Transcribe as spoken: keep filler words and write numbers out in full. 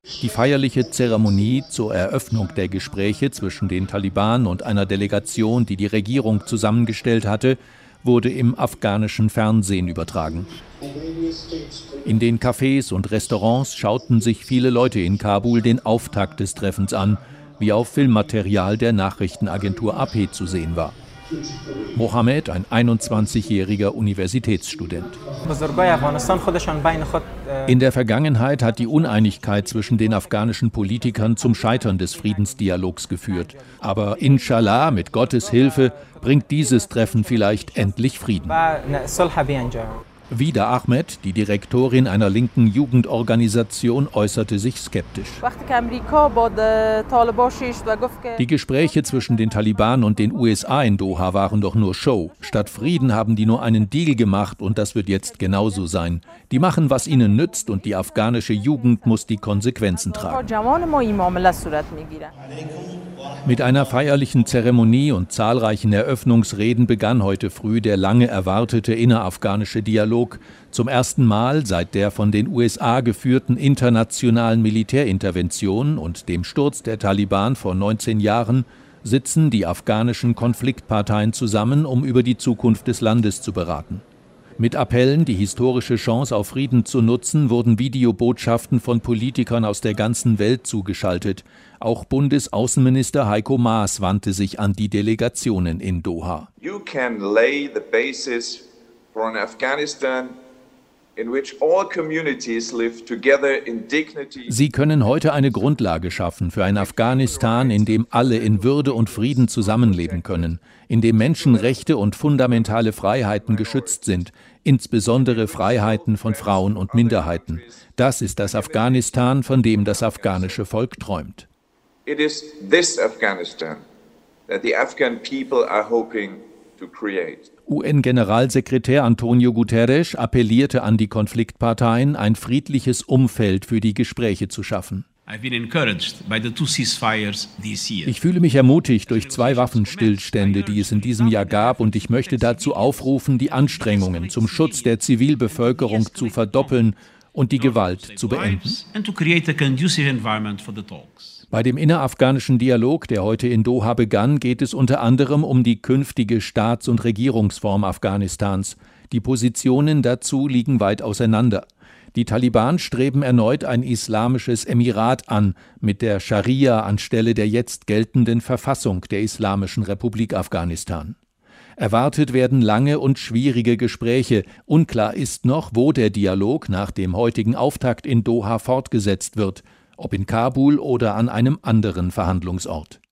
Die feierliche Zeremonie zur Eröffnung der Gespräche zwischen den Taliban und einer Delegation, die die Regierung zusammengestellt hatte, wurde im afghanischen Fernsehen übertragen. In den Cafés und Restaurants schauten sich viele Leute in Kabul den Auftakt des Treffens an, wie auf Filmmaterial der Nachrichtenagentur A P zu sehen war. Mohammed, ein einundzwanzigjähriger Universitätsstudent. In der Vergangenheit hat die Uneinigkeit zwischen den afghanischen Politikern zum Scheitern des Friedensdialogs geführt. Aber inshallah, mit Gottes Hilfe, bringt dieses Treffen vielleicht endlich Frieden. Vida Ahmed, die Direktorin einer linken Jugendorganisation, äußerte sich skeptisch. Die Gespräche zwischen den Taliban und den U S A in Doha waren doch nur Show. Statt Frieden haben die nur einen Deal gemacht und das wird jetzt genauso sein. Die machen, was ihnen nützt und die afghanische Jugend muss die Konsequenzen tragen. Mit einer feierlichen Zeremonie und zahlreichen Eröffnungsreden begann heute früh der lange erwartete innerafghanische Dialog. Zum ersten Mal seit der von den U S A geführten internationalen Militärintervention und dem Sturz der Taliban vor neunzehn Jahren sitzen die afghanischen Konfliktparteien zusammen, um über die Zukunft des Landes zu beraten. Mit Appellen, die historische Chance auf Frieden zu nutzen, wurden Videobotschaften von Politikern aus der ganzen Welt zugeschaltet. Auch Bundesaußenminister Heiko Maas wandte sich an die Delegationen in Doha. You can lay the basis for an Afghanistan in which all communities live together in dignity. Sie können heute eine Grundlage schaffen für ein Afghanistan, in dem alle in Würde und Frieden zusammenleben können, in dem Menschenrechte und fundamentale Freiheiten geschützt sind, insbesondere Freiheiten von Frauen und Minderheiten. Das ist das Afghanistan, von dem das afghanische Volk träumt. It is this Afghanistan that the Afghan people are hoping to create. U N-Generalsekretär Antonio Guterres appellierte an die Konfliktparteien, ein friedliches Umfeld für die Gespräche zu schaffen. Ich fühle mich ermutigt durch zwei Waffenstillstände, die es in diesem Jahr gab, und ich möchte dazu aufrufen, die Anstrengungen zum Schutz der Zivilbevölkerung zu verdoppeln und die Gewalt zu beenden. Bei dem innerafghanischen Dialog, der heute in Doha begann, geht es unter anderem um die künftige Staats- und Regierungsform Afghanistans. Die Positionen dazu liegen weit auseinander. Die Taliban streben erneut ein islamisches Emirat an, mit der Scharia anstelle der jetzt geltenden Verfassung der Islamischen Republik Afghanistan. Erwartet werden lange und schwierige Gespräche. Unklar ist noch, wo der Dialog nach dem heutigen Auftakt in Doha fortgesetzt wird, ob in Kabul oder an einem anderen Verhandlungsort.